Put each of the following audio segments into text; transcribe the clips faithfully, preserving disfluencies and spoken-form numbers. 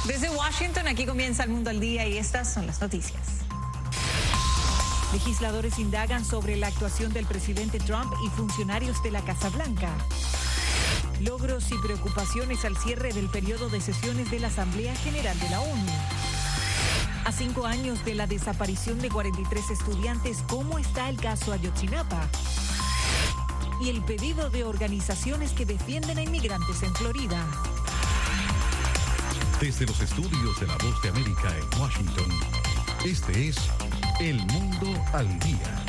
Desde Washington, aquí comienza El Mundo al Día y estas son las noticias. Legisladores indagan sobre la actuación del presidente Trump y funcionarios de la Casa Blanca. Logros y preocupaciones al cierre del periodo de sesiones de la Asamblea General de la ONU. A cinco años de la desaparición de cuarenta y tres estudiantes, ¿cómo está el caso Ayotzinapa? Y el pedido de organizaciones que defienden a inmigrantes en Florida. Desde los estudios de La Voz de América en Washington, este es El Mundo al Día.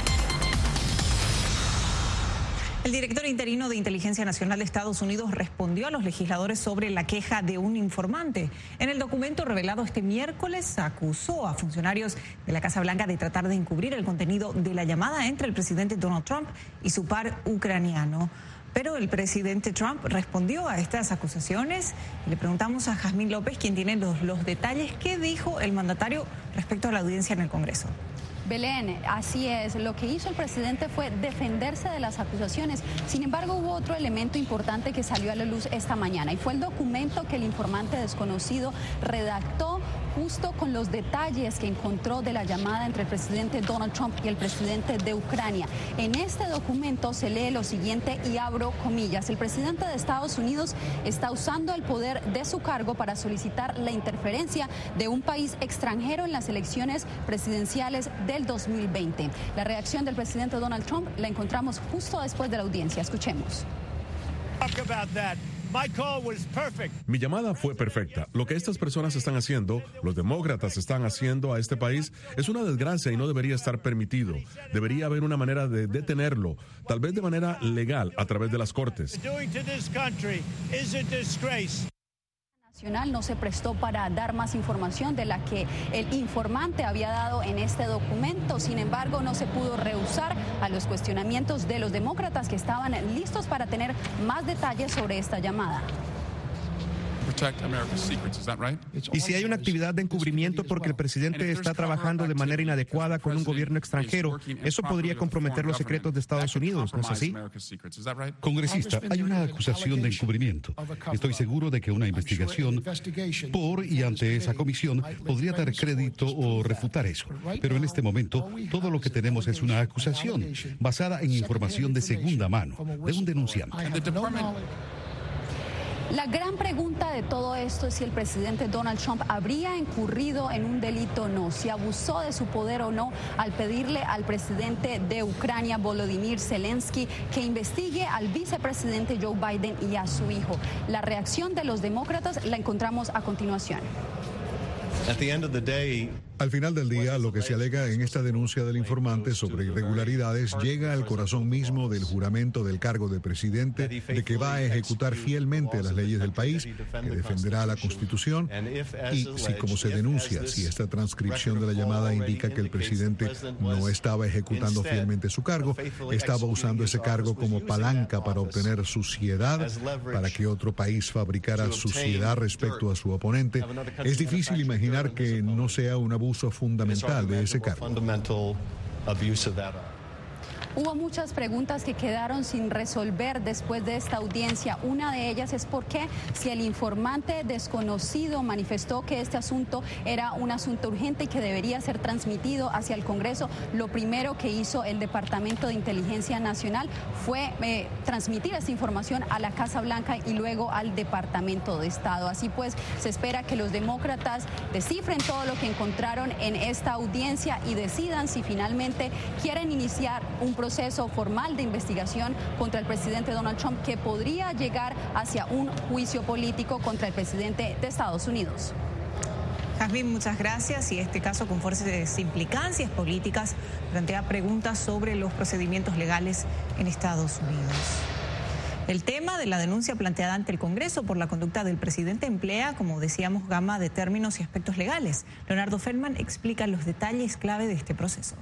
El director interino de Inteligencia Nacional de Estados Unidos respondió a los legisladores sobre la queja de un informante. En el documento revelado este miércoles, acusó a funcionarios de la Casa Blanca de tratar de encubrir el contenido de la llamada entre el presidente Donald Trump y su par ucraniano. Pero el presidente Trump respondió a estas acusaciones. Le preguntamos a Jazmín López, quien tiene los, los detalles. ¿Qué dijo el mandatario respecto a la audiencia en el Congreso? Belén, así es. Lo que hizo el presidente fue defenderse de las acusaciones. Sin embargo, hubo otro elemento importante que salió a la luz esta mañana y fue el documento que el informante desconocido redactó justo con los detalles que encontró de la llamada entre el presidente Donald Trump y el presidente de Ucrania. En este documento se lee lo siguiente y abro comillas. El presidente de Estados Unidos está usando el poder de su cargo para solicitar la interferencia de un país extranjero en las elecciones presidenciales del dos mil veinte. La reacción del presidente Donald Trump la encontramos justo después de la audiencia. Escuchemos. Mi llamada fue perfecta. Lo que estas personas están haciendo, los demócratas están haciendo a este país, es una desgracia y no debería estar permitido. Debería haber una manera de detenerlo, tal vez de manera legal, a través de las cortes. Nacional no se prestó para dar más información de la que el informante había dado en este documento. Sin embargo, no se pudo rehusar a los cuestionamientos de los demócratas que estaban listos para tener más detalles sobre esta llamada. Y si hay una actividad de encubrimiento porque el presidente está trabajando de manera inadecuada con un gobierno extranjero, eso podría comprometer los secretos de Estados Unidos, ¿no es así? Congresista, hay una acusación de encubrimiento. Estoy seguro de que una investigación por y ante esa comisión podría dar crédito o refutar eso. Pero en este momento, todo lo que tenemos es una acusación basada en información de segunda mano, de un denunciante. La gran pregunta de todo esto es si el presidente Donald Trump habría incurrido en un delito o no, si abusó de su poder o no al pedirle al presidente de Ucrania, Volodymyr Zelensky, que investigue al vicepresidente Joe Biden y a su hijo. La reacción de los demócratas la encontramos a continuación. Al final del día, lo que se alega en esta denuncia del informante sobre irregularidades llega al corazón mismo del juramento del cargo de presidente de que va a ejecutar fielmente las leyes del país, que defenderá la Constitución, y si, como se denuncia, si esta transcripción de la llamada indica que el presidente no estaba ejecutando fielmente su cargo, estaba usando ese cargo como palanca para obtener suciedad, para que otro país fabricara suciedad respecto a su oponente, es difícil imaginar que no sea un abuso fundamental de ese cargo. Hubo muchas preguntas que quedaron sin resolver después de esta audiencia. Una de ellas es por qué, si el informante desconocido manifestó que este asunto era un asunto urgente y que debería ser transmitido hacia el Congreso, lo primero que hizo el Departamento de Inteligencia Nacional fue eh, transmitir esta información a la Casa Blanca y luego al Departamento de Estado. Así pues, se espera que los demócratas descifren todo lo que encontraron en esta audiencia y decidan si finalmente quieren iniciar un proceso proceso formal de investigación contra el presidente Donald Trump que podría llegar hacia un juicio político contra el presidente de Estados Unidos. Jazmín, muchas gracias. Y este caso, con fuertes implicancias políticas, plantea preguntas sobre los procedimientos legales en Estados Unidos. El tema de la denuncia planteada ante el Congreso por la conducta del presidente emplea, como decíamos, gama de términos y aspectos legales. Leonardo Feldman explica los detalles clave de este proceso.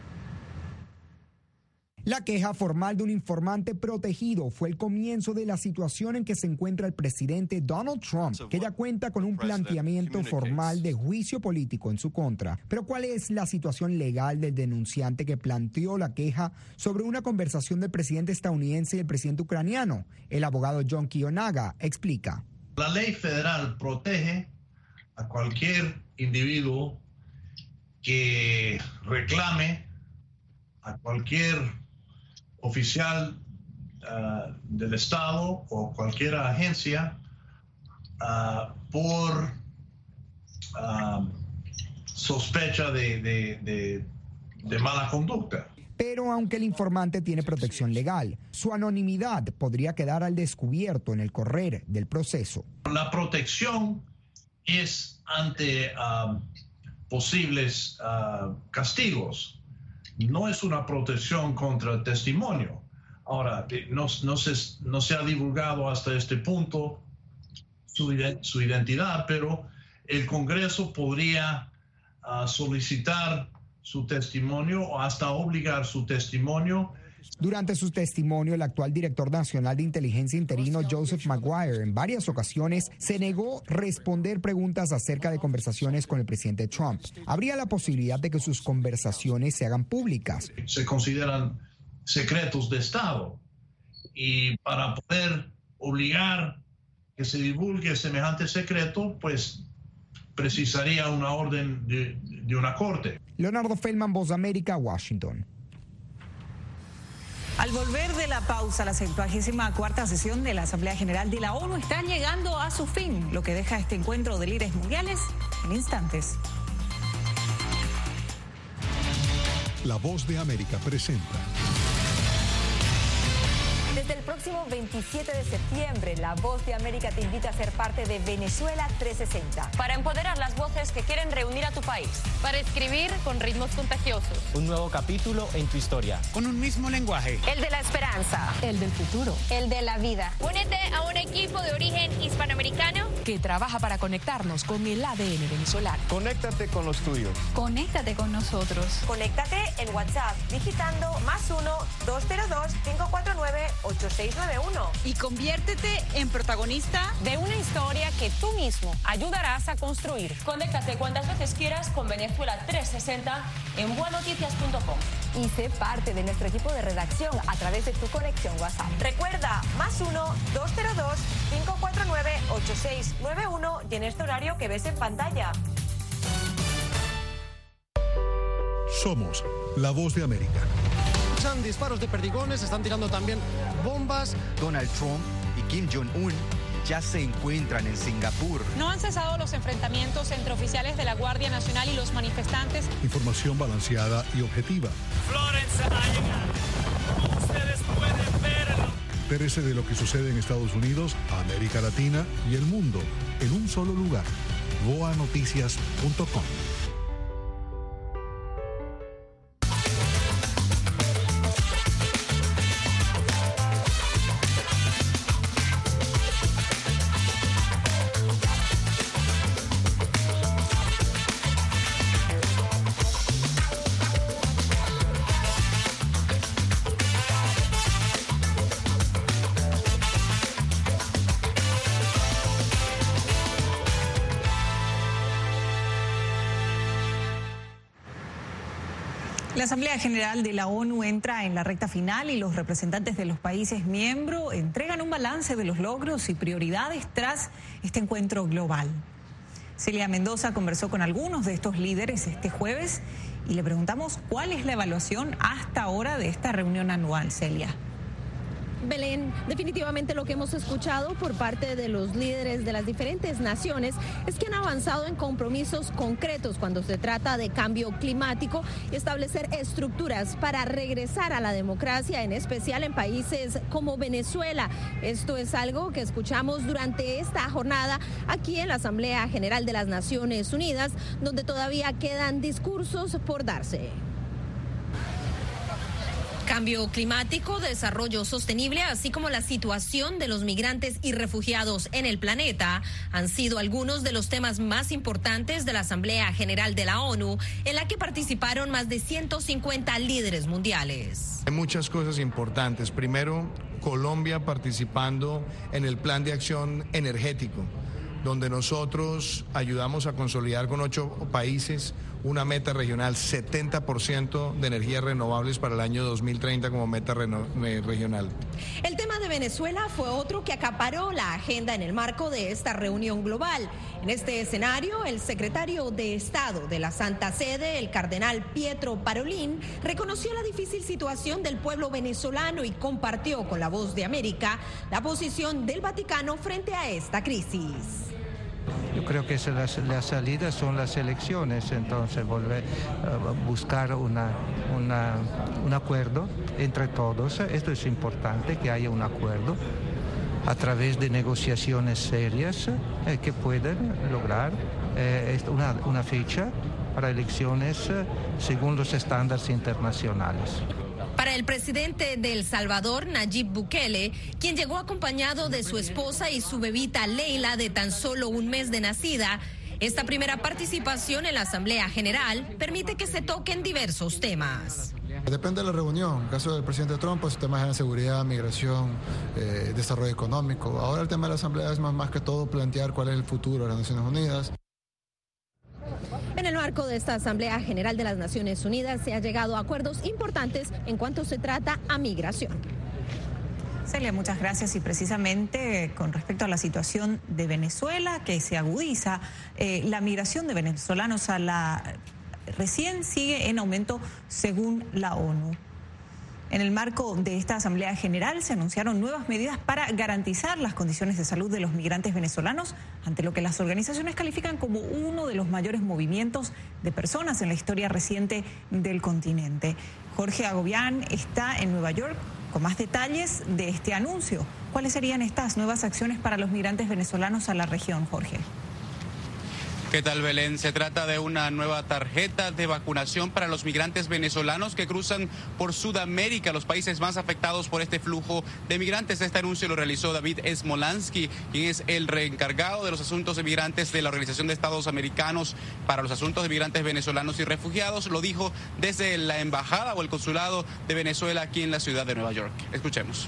La queja formal de un informante protegido fue el comienzo de la situación en que se encuentra el presidente Donald Trump, que ya cuenta con un planteamiento formal de juicio político en su contra. Pero ¿cuál es la situación legal del denunciante que planteó la queja sobre una conversación del presidente estadounidense y el presidente ucraniano? El abogado John Kiyonaga explica. La ley federal protege a cualquier individuo que reclame a cualquier oficial uh, del Estado o cualquier agencia uh, por uh, sospecha de, de, de, de mala conducta. Pero aunque el informante tiene protección legal, su anonimidad podría quedar al descubierto en el correr del proceso. La protección es ante uh, posibles uh, castigos. No es una protección contra el testimonio. Ahora, no, no, se, no se ha divulgado hasta este punto su, su identidad, pero el Congreso podría uh, solicitar su testimonio o hasta obligar su testimonio. Durante su testimonio, el actual director nacional de inteligencia interino, Joseph Maguire, en varias ocasiones se negó a responder preguntas acerca de conversaciones con el presidente Trump. Habría la posibilidad de que sus conversaciones se hagan públicas. Se consideran secretos de Estado y para poder obligar que se divulgue semejante secreto, pues precisaría una orden de, de una corte. Leonardo Feldman, Voz de América, Washington. Al volver de la pausa, la septuagésima cuarta sesión de la Asamblea General de la ONU está llegando a su fin, lo que deja este encuentro de líderes mundiales en instantes. La Voz de América presenta. Desde el próximo veintisiete de septiembre, La Voz de América te invita a ser parte de Venezuela trescientos sesenta. Para empoderar las voces que quieren reunir a tu país. Para escribir con ritmos contagiosos. Un nuevo capítulo en tu historia. Con un mismo lenguaje. El de la esperanza. El del futuro. El de la vida. Únete a un equipo de origen hispanoamericano que trabaja para conectarnos con el A D N venezolano. Conéctate con los tuyos. Conéctate con nosotros. Conéctate en WhatsApp digitando más uno, dos cero dos, cinco cuatro nueve, ocho seis nueve uno. Y conviértete en protagonista de una historia que tú mismo ayudarás a construir. Conéctate cuantas veces quieras con Venezuela trescientos sesenta en buenoticias punto com. Y sé parte de nuestro equipo de redacción a través de tu conexión WhatsApp. Recuerda, más uno, dos cero dos, cinco cuatro nueve, ocho seis nueve uno y en este horario que ves en pantalla. Somos La Voz de América. Disparos de perdigones, están tirando también bombas. Donald Trump y Kim Jong-un ya se encuentran en Singapur. No han cesado los enfrentamientos entre oficiales de la Guardia Nacional y los manifestantes. Información balanceada y objetiva. Florence ha llegado. Ustedes pueden verlo. Entérese de lo que sucede en Estados Unidos, América Latina y el mundo en un solo lugar. voa noticias punto com. La Asamblea General de la ONU entra en la recta final y los representantes de los países miembros entregan un balance de los logros y prioridades tras este encuentro global. Celia Mendoza conversó con algunos de estos líderes este jueves y le preguntamos cuál es la evaluación hasta ahora de esta reunión anual, Celia. Belén, definitivamente lo que hemos escuchado por parte de los líderes de las diferentes naciones es que han avanzado en compromisos concretos cuando se trata de cambio climático y establecer estructuras para regresar a la democracia, en especial en países como Venezuela. Esto es algo que escuchamos durante esta jornada aquí en la Asamblea General de las Naciones Unidas, donde todavía quedan discursos por darse. Cambio climático, desarrollo sostenible, así como la situación de los migrantes y refugiados en el planeta, han sido algunos de los temas más importantes de la Asamblea General de la ONU, en la que participaron más de ciento cincuenta líderes mundiales. Hay muchas cosas importantes. Primero, Colombia participando en el Plan de Acción Energético, donde nosotros ayudamos a consolidar con ocho países una meta regional, setenta por ciento de energías renovables para el año dos mil treinta como meta reno, eh, regional. El tema de Venezuela fue otro que acaparó la agenda en el marco de esta reunión global. En este escenario, el secretario de Estado de la Santa Sede, el cardenal Pietro Parolin, reconoció la difícil situación del pueblo venezolano y compartió con La Voz de América la posición del Vaticano frente a esta crisis. Yo creo que las, las salidas son las elecciones, entonces volver a buscar una, una, un acuerdo entre todos. Esto es importante, que haya un acuerdo a través de negociaciones serias eh, que puedan lograr eh, una, una fecha para elecciones eh, según los estándares internacionales. Para el presidente de El Salvador, Nayib Bukele, quien llegó acompañado de su esposa y su bebita Leila, de tan solo un mes de nacida, esta primera participación en la Asamblea General permite que se toquen diversos temas. Depende de la reunión. En el caso del presidente Trump, pues temas de seguridad, migración, eh, desarrollo económico. Ahora el tema de la Asamblea es más, más que todo plantear cuál es el futuro de las Naciones Unidas. En el marco de esta Asamblea General de las Naciones Unidas se ha llegado a acuerdos importantes en cuanto se trata a migración. Celia, muchas gracias. Y precisamente con respecto a la situación de Venezuela, que se agudiza, eh, la migración de venezolanos a la recién sigue en aumento según la ONU. En el marco de esta Asamblea General se anunciaron nuevas medidas para garantizar las condiciones de salud de los migrantes venezolanos, ante lo que las organizaciones califican como uno de los mayores movimientos de personas en la historia reciente del continente. Jorge Agobián está en Nueva York con más detalles de este anuncio. ¿Cuáles serían estas nuevas acciones para los migrantes venezolanos a la región, Jorge? ¿Qué tal, Belén? Se trata de una nueva tarjeta de vacunación para los migrantes venezolanos que cruzan por Sudamérica, los países más afectados por este flujo de migrantes. Este anuncio lo realizó David Smolansky, quien es el reencargado de los asuntos de migrantes de la Organización de Estados Americanos para los asuntos de migrantes venezolanos y refugiados. Lo dijo desde la embajada o el consulado de Venezuela aquí en la ciudad de Nueva York. Escuchemos.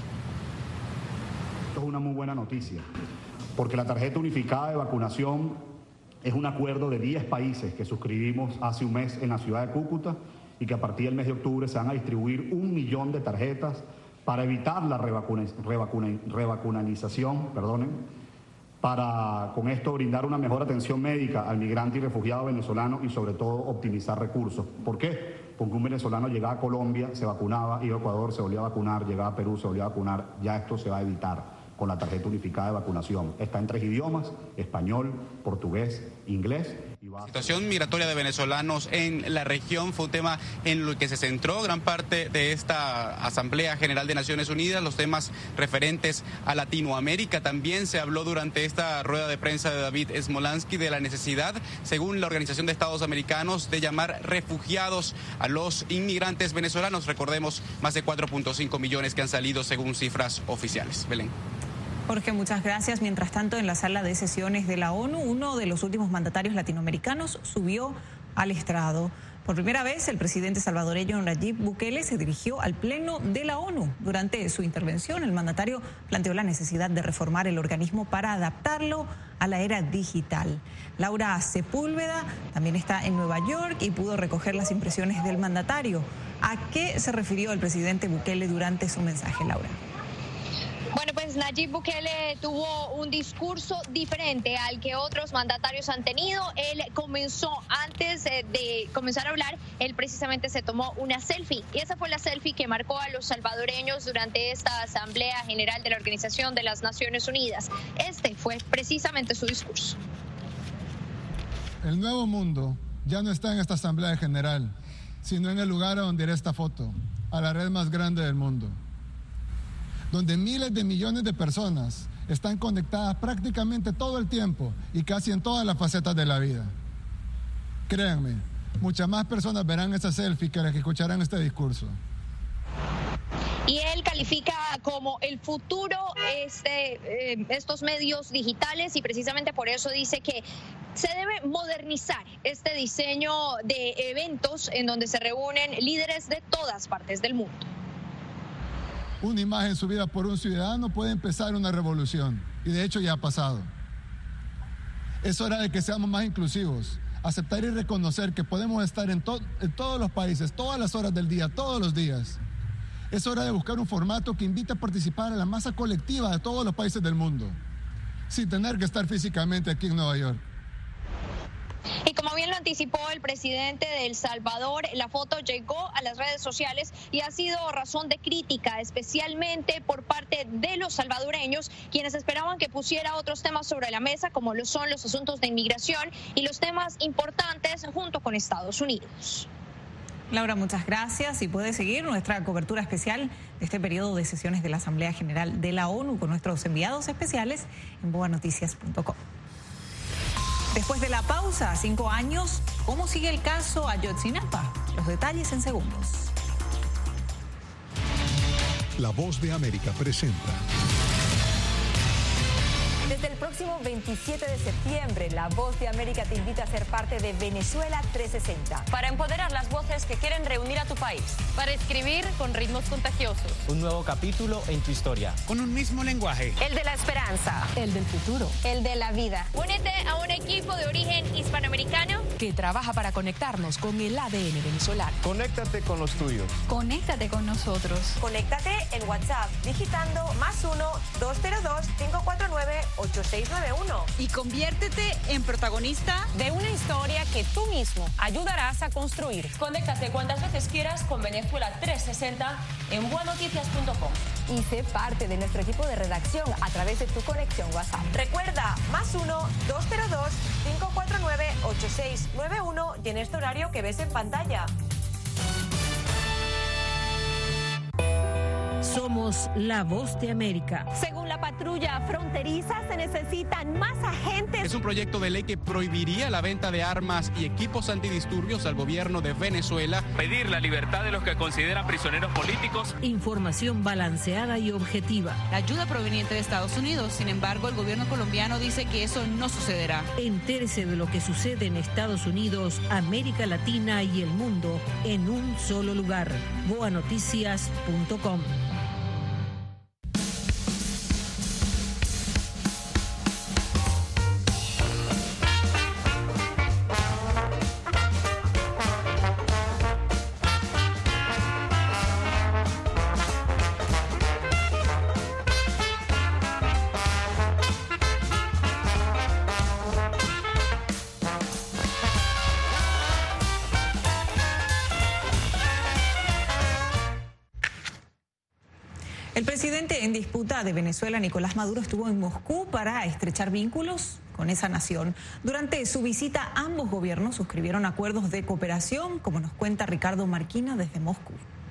Esto es una muy buena noticia, porque la tarjeta unificada de vacunación es un acuerdo de diez países que suscribimos hace un mes en la ciudad de Cúcuta y que a partir del mes de octubre se van a distribuir un millón de tarjetas para evitar la revacuna, revacuna, revacunalización, perdonen, para con esto brindar una mejor atención médica al migrante y refugiado venezolano y sobre todo optimizar recursos. ¿Por qué? Porque un venezolano llegaba a Colombia, se vacunaba, iba a Ecuador, se volvía a vacunar, llegaba a Perú, se volvía a vacunar. Ya esto se va a evitar con la tarjeta unificada de vacunación. Está en tres idiomas: español, portugués, inglés. La situación migratoria de venezolanos en la región fue un tema en el que se centró gran parte de esta Asamblea General de Naciones Unidas. Los temas referentes a Latinoamérica también se habló durante esta rueda de prensa de David Smolansky de la necesidad, según la Organización de Estados Americanos, de llamar refugiados a los inmigrantes venezolanos. Recordemos, más de cuatro punto cinco millones que han salido según cifras oficiales. Belén. Jorge, muchas gracias. Mientras tanto, en la sala de sesiones de la ONU, uno de los últimos mandatarios latinoamericanos subió al estrado. Por primera vez, el presidente salvadoreño Nayib Bukele se dirigió al Pleno de la ONU. Durante su intervención, el mandatario planteó la necesidad de reformar el organismo para adaptarlo a la era digital. Laura Sepúlveda también está en Nueva York y pudo recoger las impresiones del mandatario. ¿A qué se refirió el presidente Bukele durante su mensaje, Laura? Bueno, pues Nayib Bukele tuvo un discurso diferente al que otros mandatarios han tenido. Él comenzó, antes de comenzar a hablar, él precisamente se tomó una selfie. Y esa fue la selfie que marcó a los salvadoreños durante esta Asamblea General de la Organización de las Naciones Unidas. Este fue precisamente su discurso. El nuevo mundo ya no está en esta Asamblea General, sino en el lugar donde irá esta foto, a la red más grande del mundo, donde miles de millones de personas están conectadas prácticamente todo el tiempo y casi en todas las facetas de la vida. Créanme, muchas más personas verán esa selfie que las que escucharán este discurso. Y él califica como el futuro este, eh, estos medios digitales y precisamente por eso dice que se debe modernizar este diseño de eventos en donde se reúnen líderes de todas partes del mundo. Una imagen subida por un ciudadano puede empezar una revolución, y de hecho ya ha pasado. Es hora de que seamos más inclusivos, aceptar y reconocer que podemos estar en, to- en todos los países, todas las horas del día, todos los días. Es hora de buscar un formato que invite a participar a la masa colectiva de todos los países del mundo, sin tener que estar físicamente aquí en Nueva York. Y como bien lo anticipó el presidente de El Salvador, la foto llegó a las redes sociales y ha sido razón de crítica, especialmente por parte de los salvadoreños, quienes esperaban que pusiera otros temas sobre la mesa, como lo son los asuntos de inmigración y los temas importantes junto con Estados Unidos. Laura, muchas gracias y puede seguir nuestra cobertura especial de este periodo de sesiones de la Asamblea General de la ONU con nuestros enviados especiales en boa noticias punto com. Después de la pausa, cinco años, ¿cómo sigue el caso Ayotzinapa? Los detalles en segundos. La Voz de América presenta. Desde el próximo veintisiete de septiembre, La Voz de América te invita a ser parte de Venezuela trescientos sesenta. Para empoderar las voces que quieren reunir a tu país. Para escribir con ritmos contagiosos. Un nuevo capítulo en tu historia. Con un mismo lenguaje. El de la esperanza. El del futuro. El de la vida. Únete a un equipo de origen hispanoamericano que trabaja para conectarnos con el A D N venezolano. Conéctate con los tuyos. Conéctate con nosotros. Conéctate en WhatsApp digitando más uno dos cero dos cinco cuatro nueve ocho seis nueve uno. Y conviértete en protagonista de una historia que tú mismo ayudarás a construir. Conéctate cuantas veces quieras con Venezuela trescientos sesenta en boa noticias punto com. Y sé parte de nuestro equipo de redacción a través de tu conexión WhatsApp. Recuerda, más uno dos cero dos cinco cuatro nueve ocho seis nueve uno y en este horario que ves en pantalla. Somos la Voz de América. Según la patrulla fronteriza, se necesitan más agentes. Es un proyecto de ley que prohibiría la venta de armas y equipos antidisturbios al gobierno de Venezuela. Pedir la libertad de los que consideran prisioneros políticos. Información balanceada y objetiva. La ayuda proveniente de Estados Unidos, sin embargo, el gobierno colombiano dice que eso no sucederá. Entérese de lo que sucede en Estados Unidos, América Latina y el mundo en un solo lugar. boa noticias punto com. El presidente en disputa de Venezuela, Nicolás Maduro, estuvo en Moscú para estrechar vínculos con esa nación. Durante su visita, ambos gobiernos suscribieron acuerdos de cooperación, como nos cuenta Ricardo Marquina desde Moscú.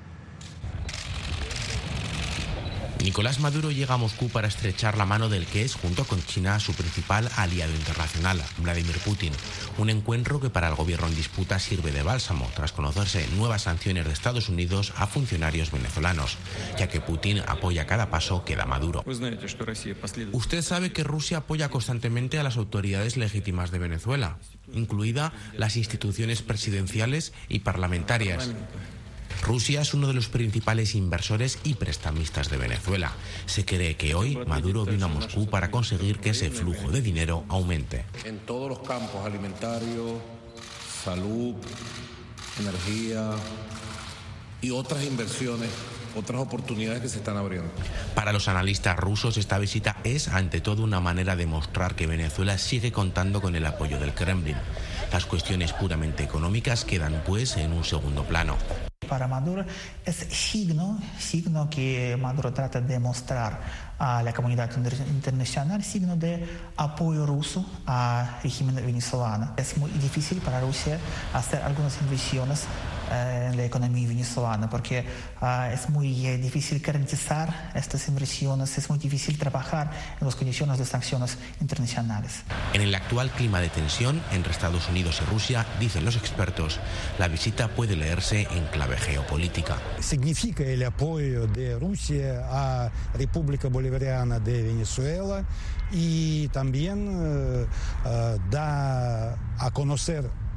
Nicolás Maduro llega a Moscú para estrechar la mano del que es, junto con China, su principal aliado internacional, Vladimir Putin. Un encuentro que para el gobierno en disputa sirve de bálsamo, tras conocerse nuevas sanciones de Estados Unidos a funcionarios venezolanos, ya que Putin apoya cada paso que da Maduro. Usted sabe que Rusia apoya constantemente a las autoridades legítimas de Venezuela, incluida las instituciones presidenciales y parlamentarias. Rusia es uno de los principales inversores y prestamistas de Venezuela. Se cree que hoy Maduro vino a Moscú para conseguir que ese flujo de dinero aumente. En todos los campos, alimentario, salud, energía y otras inversiones, otras oportunidades que se están abriendo. Para los analistas rusos, esta visita es ante todo una manera de mostrar que Venezuela sigue contando con el apoyo del Kremlin. Las cuestiones puramente económicas quedan pues en un segundo plano. Para Maduro es signo, signo que Maduro trata de mostrar a la comunidad internacional, signo de apoyo ruso al régimen venezolano. Es muy difícil para Rusia hacer algunas inversiones eh, en la economía venezolana porque uh, es muy eh, difícil garantizar estas inversiones, es muy difícil trabajar en las condiciones de sanciones internacionales. En el actual clima de tensión entre Estados Unidos y Rusia, dicen los expertos, la visita puede leerse en clave geopolítica. Significa el apoyo de Rusia a República Bolivariana de Venezuela y también uh, uh, da a conocer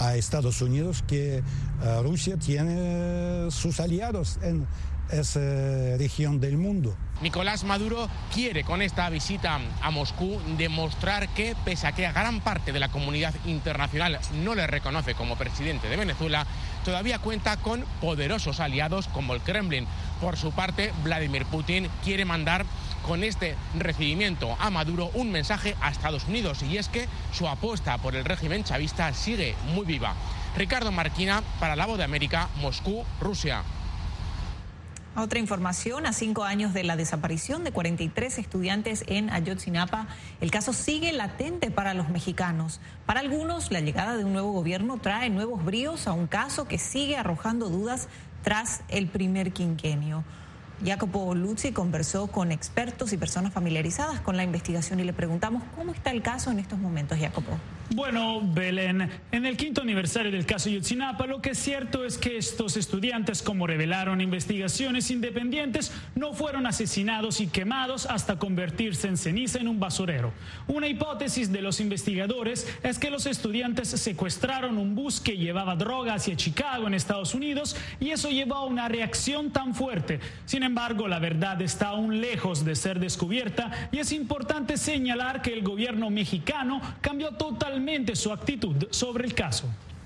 a Estados Unidos que uh, Rusia tiene sus aliados en esa región del mundo. Nicolás Maduro quiere con esta visita a Moscú demostrar que, pese a que a gran parte de la comunidad internacional no le reconoce como presidente de Venezuela, todavía cuenta con poderosos aliados como el Kremlin. Por su parte, Vladimir Putin quiere mandar con este recibimiento a Maduro un mensaje a Estados Unidos, y es que su apuesta por el régimen chavista sigue muy viva. Ricardo Marquina, para La Voz de América, Moscú, Rusia. Otra información, a cinco años de la desaparición de cuarenta y tres estudiantes en Ayotzinapa, el caso sigue latente para los mexicanos. Para algunos, la llegada de un nuevo gobierno trae nuevos bríos a un caso que sigue arrojando dudas tras el primer quinquenio. Jacopo Luzzi conversó con expertos y personas familiarizadas con la investigación y le preguntamos cómo está el caso en estos momentos, Jacopo. Bueno, Belén, en el quinto aniversario del caso Ayotzinapa, lo que es cierto es que estos estudiantes, como revelaron investigaciones independientes, no fueron asesinados y quemados hasta convertirse en ceniza en un basurero. Una hipótesis de los investigadores es que los estudiantes secuestraron un bus que llevaba droga hacia Chicago, en Estados Unidos, y eso llevó a una reacción tan fuerte. Sin embargo, la verdad está aún lejos de ser descubierta y es importante señalar que el gobierno mexicano cambió totalmente su actitud sobre el caso.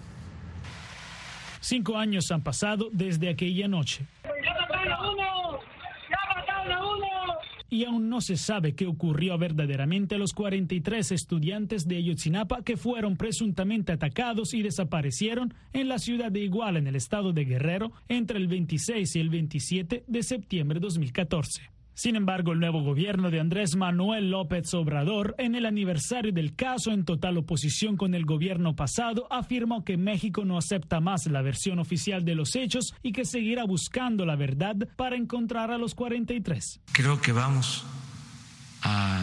Cinco años han pasado desde aquella noche. ¡Ya mataron a uno! ¡Ya mataron a uno! Y aún no se sabe qué ocurrió verdaderamente a los cuarenta y tres estudiantes de Ayotzinapa que fueron presuntamente atacados y desaparecieron en la ciudad de Iguala, en el estado de Guerrero, entre el veintiséis y el veintisiete de septiembre de dos mil catorce. Sin embargo, el nuevo gobierno de Andrés Manuel López Obrador, en el aniversario del caso, en total oposición con el gobierno pasado, afirmó que México no acepta más la versión oficial de los hechos y que seguirá buscando la verdad para encontrar a los cuarenta y tres. Creo que vamos a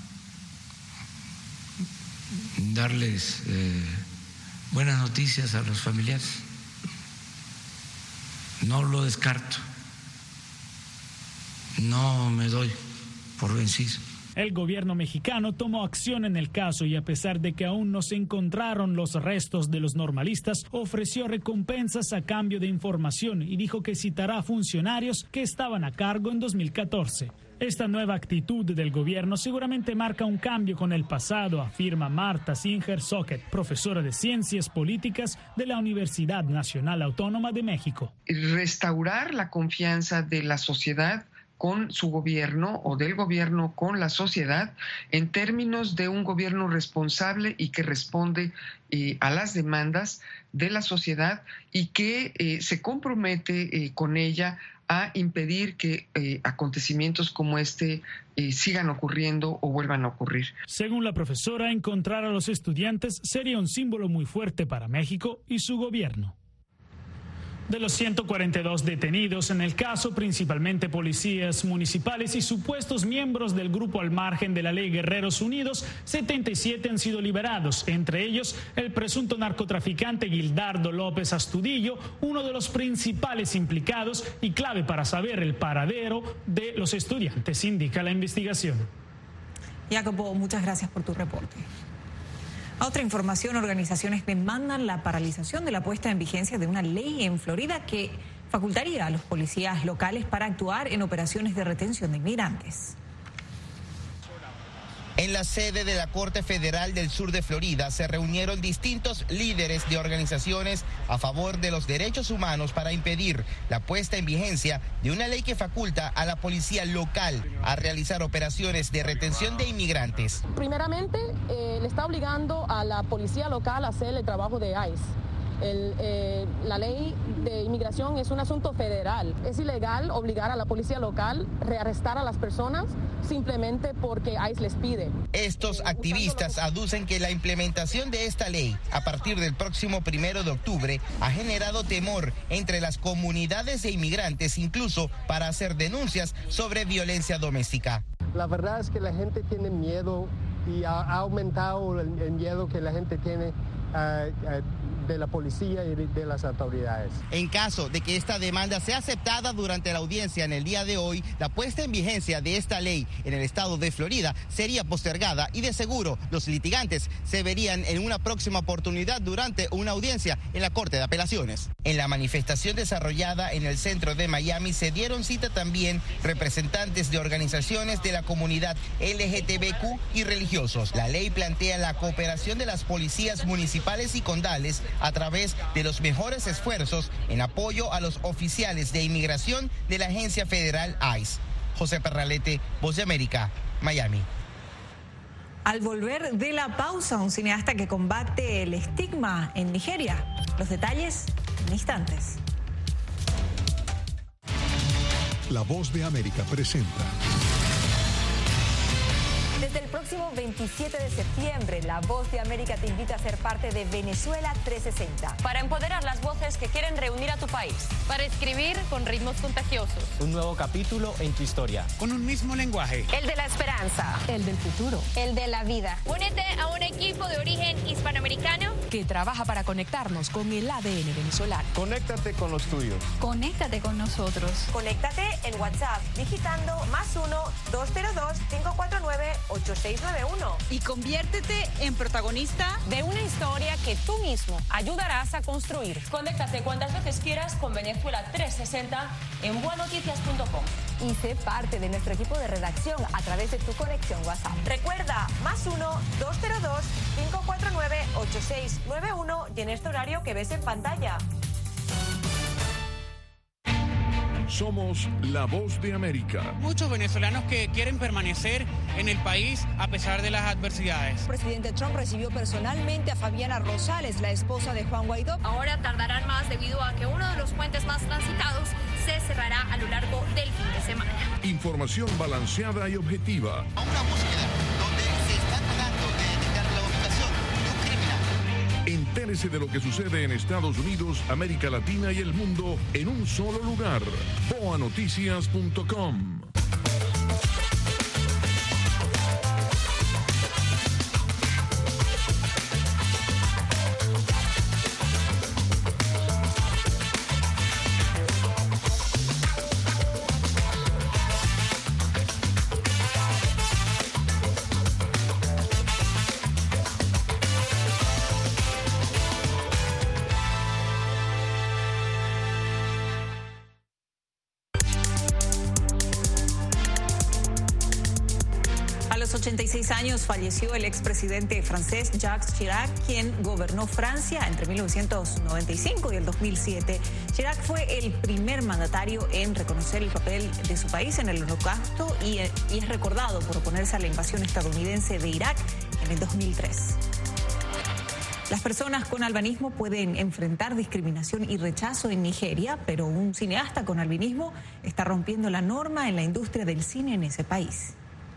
darles eh, buenas noticias a los familiares. No lo descarto. No me doy por vencido. El gobierno mexicano tomó acción en el caso y, a pesar de que aún no se encontraron los restos de los normalistas, ofreció recompensas a cambio de información y dijo que citará a funcionarios que estaban a cargo en dos mil catorce. Esta nueva actitud del gobierno seguramente marca un cambio con el pasado, afirma Marta Singer-Socket, profesora de Ciencias Políticas de la Universidad Nacional Autónoma de México. Restaurar la confianza de la sociedad con su gobierno o del gobierno con la sociedad en términos de un gobierno responsable y que responde eh, a las demandas de la sociedad y que eh, se compromete eh, con ella a impedir que eh, acontecimientos como este eh, sigan ocurriendo o vuelvan a ocurrir. Según la profesora, encontrar a los estudiantes sería un símbolo muy fuerte para México y su gobierno. De los ciento cuarenta y dos detenidos en el caso, principalmente policías municipales y supuestos miembros del grupo al margen de la ley Guerreros Unidos, setenta y siete han sido liberados, entre ellos el presunto narcotraficante Gildardo López Astudillo, uno de los principales implicados y clave para saber el paradero de los estudiantes, indica la investigación. Jacopo, muchas gracias por tu reporte. A otra información, organizaciones demandan la paralización de la puesta en vigencia de una ley en Florida que facultaría a los policías locales para actuar en operaciones de retención de inmigrantes. En la sede de la Corte Federal del Sur de Florida se reunieron distintos líderes de organizaciones a favor de los derechos humanos para impedir la puesta en vigencia de una ley que faculta a la policía local a realizar operaciones de retención de inmigrantes. Primeramente, eh, le está obligando a la policía local a hacer el trabajo de ICE. El, eh, la ley de inmigración es un asunto federal. Es ilegal obligar a la policía local a rearrestar a las personas simplemente porque ICE les pide. Estos activistas aducen que la implementación de esta ley a partir del próximo primero de octubre ha generado temor entre las comunidades de inmigrantes, incluso para hacer denuncias sobre violencia doméstica. La verdad es que la gente tiene miedo y ha, ha aumentado el, el miedo que la gente tiene Uh, uh, de la policía y de las autoridades. En caso de que esta demanda sea aceptada durante la audiencia en el día de hoy, la puesta en vigencia de esta ley en el estado de Florida sería postergada y de seguro los litigantes se verían en una próxima oportunidad durante una audiencia en la Corte de Apelaciones. En la manifestación desarrollada en el centro de Miami se dieron cita también representantes de organizaciones de la comunidad L G T B Q y religiosos. La ley plantea la cooperación de las policías municipales y condales a través de los mejores esfuerzos en apoyo a los oficiales de inmigración de la agencia federal ICE. José Perralete, Voz de América, Miami. Al volver de la pausa, un cineasta que combate el estigma en Nigeria. Los detalles en instantes. La Voz de América presenta. Desde el próximo veintisiete de septiembre, La Voz de América te invita a ser parte de Venezuela trescientos sesenta. Para empoderar las voces que quieren reunir a tu país. Para escribir con ritmos contagiosos. Un nuevo capítulo en tu historia. Con un mismo lenguaje. El de la esperanza. El del futuro. El de la vida. Únete a un equipo de origen hispanoamericano que trabaja para conectarnos con el A D N venezolano. Conéctate con los tuyos. Conéctate con nosotros. Conéctate en WhatsApp digitando más uno dos cero dos cinco cuatro nueve ocho seis nueve uno. Y conviértete en protagonista de una historia que tú mismo ayudarás a construir. Conéctate cuantas veces quieras con Venezuela trescientos sesenta en buenoticias punto com. Y sé parte de nuestro equipo de redacción a través de tu conexión WhatsApp. Recuerda, más uno dos cero dos cinco cuatro nueve ocho seis nueve uno y en este horario que ves en pantalla. Somos la Voz de América. Muchos venezolanos que quieren permanecer en el país a pesar de las adversidades. El presidente Trump recibió personalmente a Fabiana Rosales, la esposa de Juan Guaidó. Ahora tardarán más debido a que uno de los puentes más transitados se cerrará a lo largo del fin de semana. Información balanceada y objetiva. A una búsqueda donde se está tratando de evitar la ubicación de un criminal. Entérese de lo que sucede en Estados Unidos, América Latina y el mundo en un solo lugar. boa noticias punto com. ochenta y seis años falleció el expresidente francés Jacques Chirac, quien gobernó Francia entre mil novecientos noventa y cinco y el dos mil siete. Chirac fue el primer mandatario en reconocer el papel de su país en el Holocausto y, y es recordado por oponerse a la invasión estadounidense de Irak en el dos mil tres. Las personas con albinismo pueden enfrentar discriminación y rechazo en Nigeria, pero un cineasta con albinismo está rompiendo la norma en la industria del cine en ese país.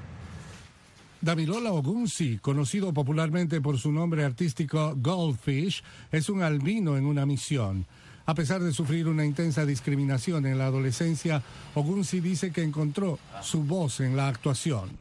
Damilola Ogunsi, conocido popularmente por su nombre artístico Goldfish, es un albino en una misión. A pesar de sufrir una intensa discriminación en la adolescencia, Ogunsi dice que encontró su voz en la actuación.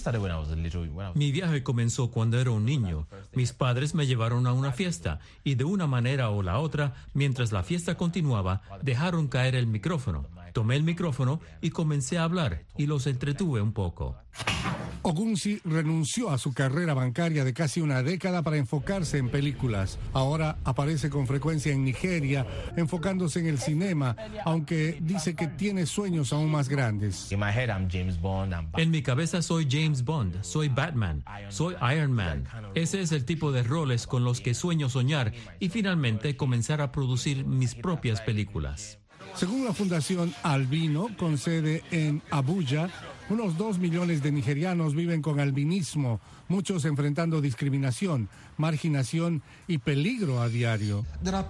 Mi viaje comenzó cuando era un niño. Mis padres me llevaron a una fiesta y de una manera o la otra, mientras la fiesta continuaba, dejaron caer el micrófono. Tomé el micrófono y comencé a hablar y los entretuve un poco. Ogunsi renunció a su carrera bancaria de casi una década para enfocarse en películas. Ahora aparece con frecuencia en Nigeria, enfocándose en el cinema, aunque dice que tiene sueños aún más grandes. En mi cabeza soy James Bond, soy Batman, soy Iron Man. Ese es el tipo de roles con los que sueño soñar y finalmente comenzar a producir mis propias películas. Según la Fundación Albino, con sede en Abuya, unos dos millones de nigerianos viven con albinismo, muchos enfrentando discriminación, marginación y peligro a diario.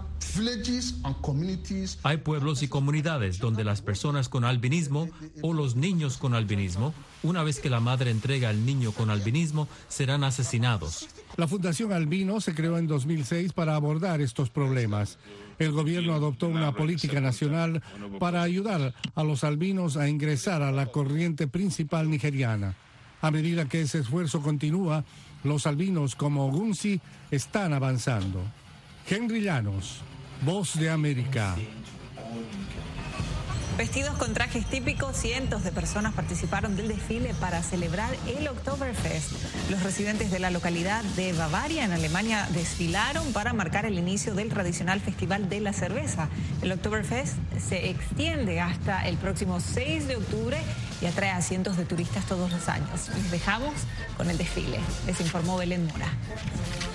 Hay pueblos y comunidades donde las personas con albinismo o los niños con albinismo, una vez que la madre entrega al niño con albinismo, serán asesinados. La Fundación Albino se creó en dos mil seis para abordar estos problemas. El gobierno adoptó una política nacional para ayudar a los albinos a ingresar a la corriente principal nigeriana. A medida que ese esfuerzo continúa, los albinos como Ogunsi están avanzando. Henry Llanos, Voz de América. Vestidos con trajes típicos, cientos de personas participaron del desfile para celebrar el Oktoberfest. Los residentes de la localidad de Bavaria, en Alemania, desfilaron para marcar el inicio del tradicional Festival de la Cerveza. El Oktoberfest se extiende hasta el próximo seis de octubre y atrae a cientos de turistas todos los años. Les dejamos con el desfile. Les informó Belén Mora.